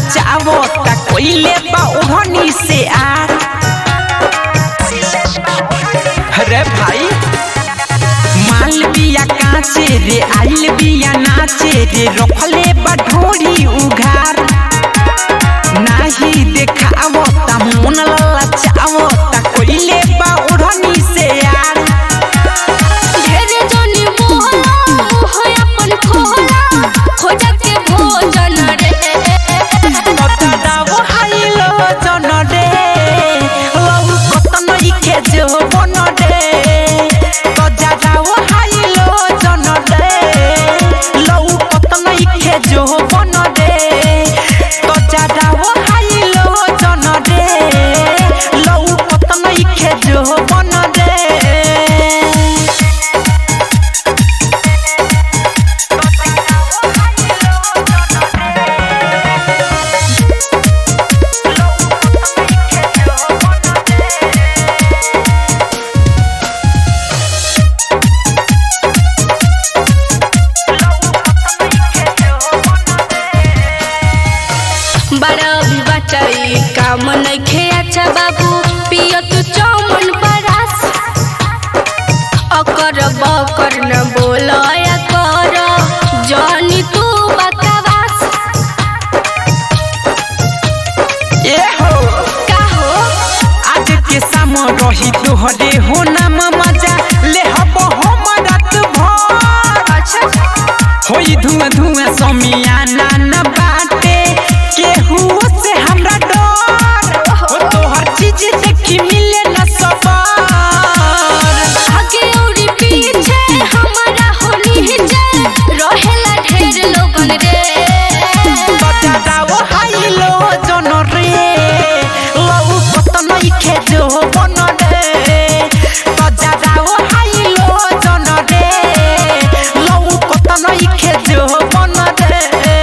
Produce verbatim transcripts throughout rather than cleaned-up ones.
लचावो ता कोइले बा ओढ़नी से आ रे भाई माल बिया काचे रे आइल बिया नाचे रे रखले बा ढोरी उघार नाही देखावो ता मन लचावो ता कोइले बा ओढ़नी से यार ढेरे जनी मोहला मोह अपन खोला खोज के भोजन रे बताओ हाइलो जन रे लव कतन इखे जो बन रे तो जाओ हाइलो जन रे लव कतन इखे जो बन रे तो जाओ हाइलो जन रे लव कतन इखे जो बन रे बड़ा भी बचाई काम नइखे अच्छा बाबू पियो तू चौमन बरास अकर बकर न बोलया कर जानी तू बकवास ए हो का हो आज के शाम रही तोहरे हो नाम मजा ले हब हम रात भर अच्छा होई धुआं धुआं समियाना न बाटे केहू से हमरा डर हो तोहर चीज देखी मिले न सबर आगे औरी पीछे हमारा होली नीचे रहेला ढेर लोगन रे बताओ हाइलो जन रे लव कतन इखे जो बन रे बताओ हाइलो जन रे लव कतन इखे जो बन रे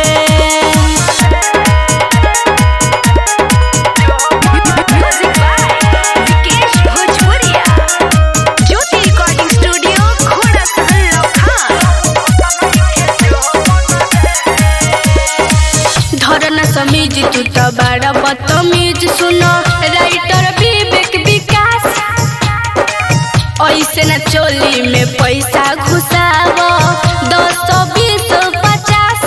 म्यूजिक बाय विकेश भोजपुरिया ज्योति रिकॉर्डिंग स्टूडियो घोड़ा सहल धरना समीज तू तो बड़ा बदतमीज सुनो राइटर विवेक विकास ऐसे न चोली में पैसा घुसावो दस बीस पचास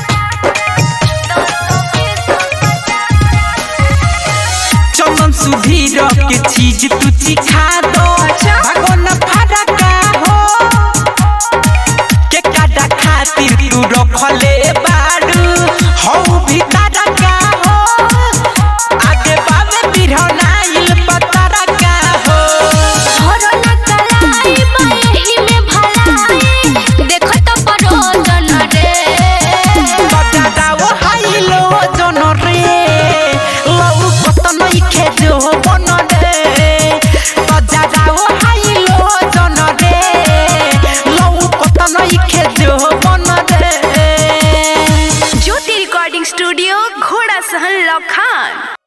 चमन सुधीर के चीज तू चिखा दो भगवान फरका हो के काटा खातिर तू रखले बाड़ू हौ भीतर का हो आगे बावे बिरहनाइल पतर का हो धरना कलाई बही में भलाई देखो तो परोजन रे बताओ हाइलो जन रे लव कतन इखे जो बन रे बताओ हाइलो जन रे लव कतन इखे जो बन रे ज्योति रिकॉर्डिंग स्टूडियो घोड़ा सहल लखान।